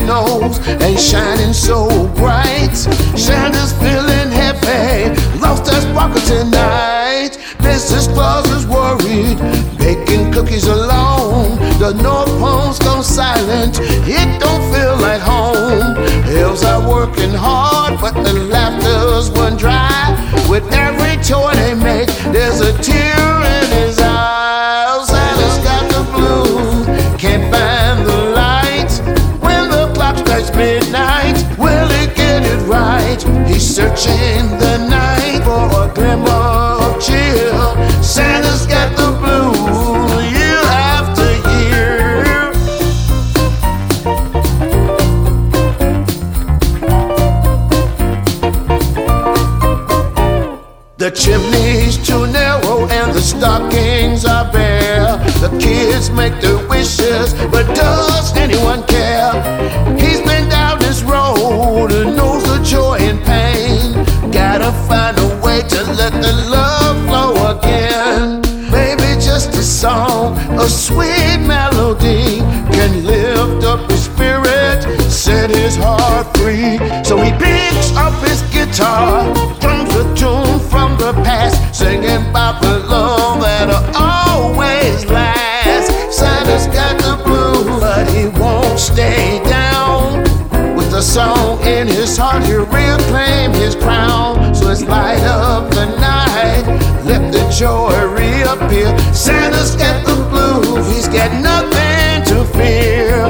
nose ain't shining so bright. Santa's feeling heavy, lost that sparkle tonight. Mrs. Claus is worried, baking cookies alone. The North Pole's gone silent, it don't feel like home. Elves are working hard, but the laughter's run dry. With every toy they make, there's a tear in his eye. Santa's got the blues, can't find the light. When the clock strikes midnight, will he get it right? He's searching the night for a glimmer of cheer. Santa's got the blues year after year. The chimney's too narrow and the stockings are bare. The kids make their wishes, but does anyone care? He's been down this road and knows the joy and pain. Gotta find a way to let the love flow again. Maybe just a song, a sweet melody can lift up his spirit, set his heart free. So he picks up his guitar, drums a tune from the past, singing about the love that'll always last. Santa's got the blues, but he won't stay down. With the song in his heart, he'll reclaim his crown. So it's light up the night, let the joy reappear. Santa's got the blues, he's got nothing to fear.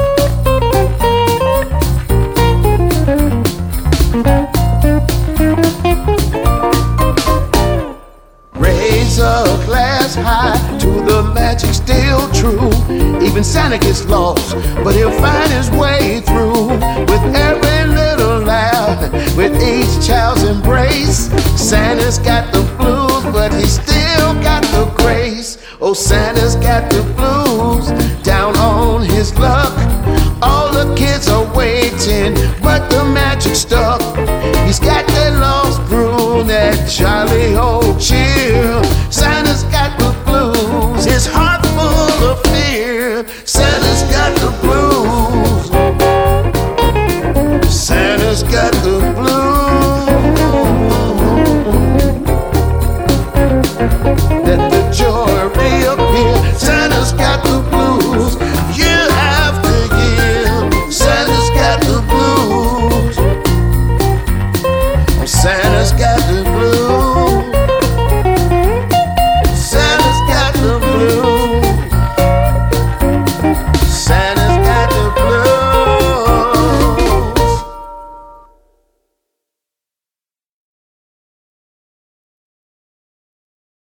Raise a glass high to the magic still true. Even Santa gets lost, but he'll find his way through. With every little laugh, with each child's embrace. Santa's got the blues, but he's still got the grace. Oh, Santa's got the blues, down on his luck. All the kids are waiting, but the magic stuck. He's got